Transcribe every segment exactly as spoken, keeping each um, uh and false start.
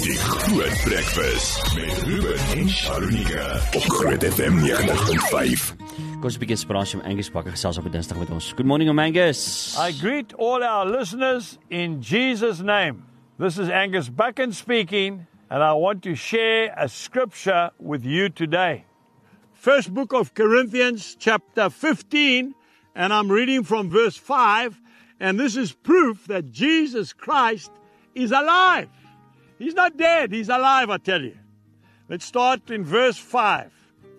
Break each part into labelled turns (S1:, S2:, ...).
S1: Die Groot Breakfast met Ruben en Sharonika op Groot F M ninety point five.
S2: Kom ons 'n bietjie inspirasie om Angus Bakker gesels op die Dinsdag met ons. Good morning, Angus.
S3: I greet all our listeners in Jesus' name. This is Angus Buchan speaking, and I want to share a scripture with you today. First book of Corinthians, chapter fifteen, and I'm reading from verse five, and this is proof that Jesus Christ is alive. He's not dead, he's alive, I tell you. Let's start in verse five.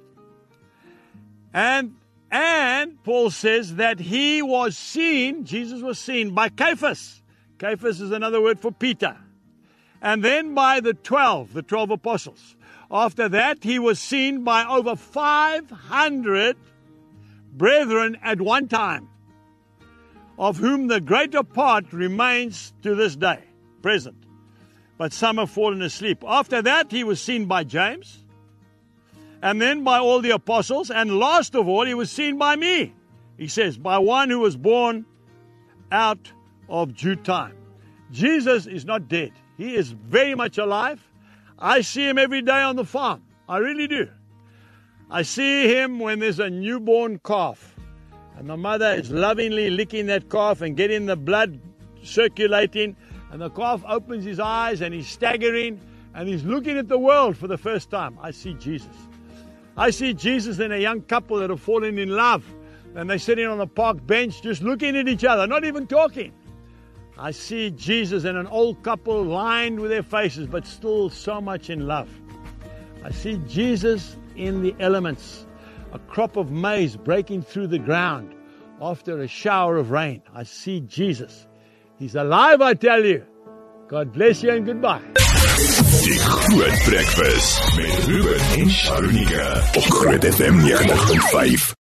S3: And, and Paul says that he was seen, Jesus was seen by Cephas. Cephas is another word for Peter. And then by the twelve, the twelve apostles. After that, he was seen by over five hundred brethren at one time, of whom the greater part remains to this day, present. But some have fallen asleep. After that, he was seen by James, and then by all the apostles, and last of all, he was seen by me. He says, by one who was born out of due time. Jesus is not dead. He is very much alive. I see him every day on the farm. I really do. I see him when there's a newborn calf, and the mother is lovingly licking that calf and getting the blood circulating, and the calf opens his eyes and he's staggering and he's looking at the world for the first time. I see Jesus. I see Jesus and a young couple that have fallen in love, and they're sitting on a park bench just looking at each other, not even talking. I see Jesus and an old couple lined with their faces, but still so much in love. I see Jesus in the elements, a crop of maize breaking through the ground after a shower of rain. I see Jesus. He's alive, I tell you. God bless you and goodbye.
S1: Die Groot Breakfast met Ruben en Sharonika op Groot F M ninety point five.